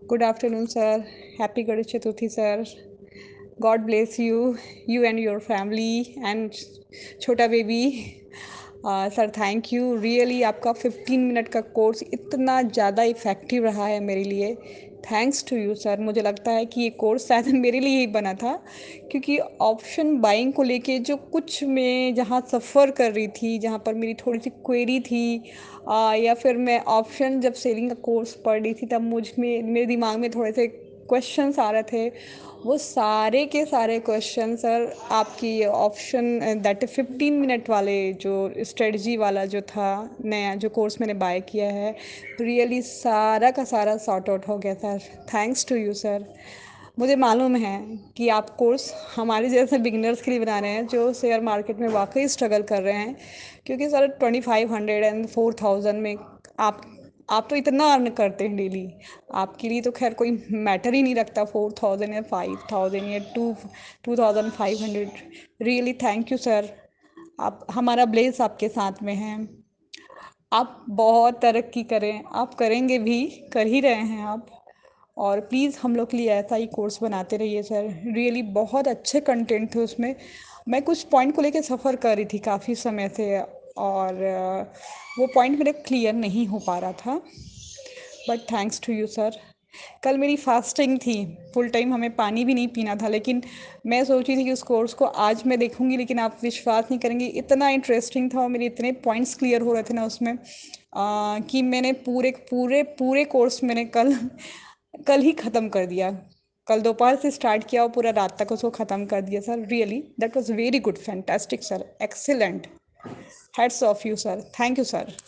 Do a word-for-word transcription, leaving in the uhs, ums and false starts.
Good afternoon, sir. Happy Ganesh Chaturthi, sir. God bless you, you and your family, and छोटा baby. Sir thank you really. आपका fifteen minute का course इतना ज़्यादा effective रहा है मेरे लिए। Thanks to you sir. मुझे लगता है कि ये कोर्स शायद मेरे लिए ही बना था, क्योंकि ऑप्शन बाइंग को लेके जो कुछ मैं जहाँ सफ़र कर रही थी, जहाँ पर मेरी थोड़ी सी क्वेरी थी, आ, या फिर मैं ऑप्शन जब सेलिंग का कोर्स पढ़ रही थी तब मुझ में मेरे दिमाग में थोड़े से क्वेश्चंस आ रहे थे। वो सारे के सारे क्वेश्चन सर आपकी ऑप्शन दैट फिफ्टीन मिनट वाले जो स्ट्रेटजी वाला जो था, नया जो कोर्स मैंने बाय किया है, रियली सारा का सारा सॉर्ट आउट हो गया sir. Thanks to you sir. मुझे मालूम है कि आप कोर्स हमारे जैसे बिगिनर्स के लिए बना रहे हैं जो शेयर मार्केट में वाकई स्ट्रगल कर रहे हैं, क्योंकि sir twenty five hundred and four thousand में आप आप तो इतना अर्न करते हैं डेली। आपके लिए तो खैर कोई मैटर ही नहीं रखता, फोर थाउजेंड या फाइव थाउजेंड या two two thousand five hundred. Really thank you sir. आप हमारा ब्लेस आपके साथ में है। आप बहुत तरक्की करें, आप करेंगे भी, कर ही रहे हैं आप। और प्लीज़ हम लोग के लिए ऐसा ही कोर्स बनाते रहिए सर। रियली बहुत अच्छे कंटेंट थे उसमें। मैं कुछ पॉइंट को लेकर सफ़र कर रही थी काफ़ी समय से, और अ, वो पॉइंट मेरे क्लियर नहीं हो पा रहा था। But thanks to you sir. कल मेरी फास्टिंग थी, फुल टाइम हमें पानी भी नहीं पीना था, लेकिन मैं सोची थी कि उस कोर्स को आज मैं देखूंगी, लेकिन आप विश्वास नहीं करेंगे इतना इंटरेस्टिंग था और मेरे इतने पॉइंट्स क्लियर हो रहे थे ना उसमें, आ, कि मैंने पूरे पूरे पूरे कोर्स मैंने कल कल ही ख़त्म कर दिया। कल दोपहर से स्टार्ट किया और पूरा रात तक उसको ख़त्म कर दिया sir. Really that was very good, fantastic sir, excellent. Hats off you sir. Thank you sir.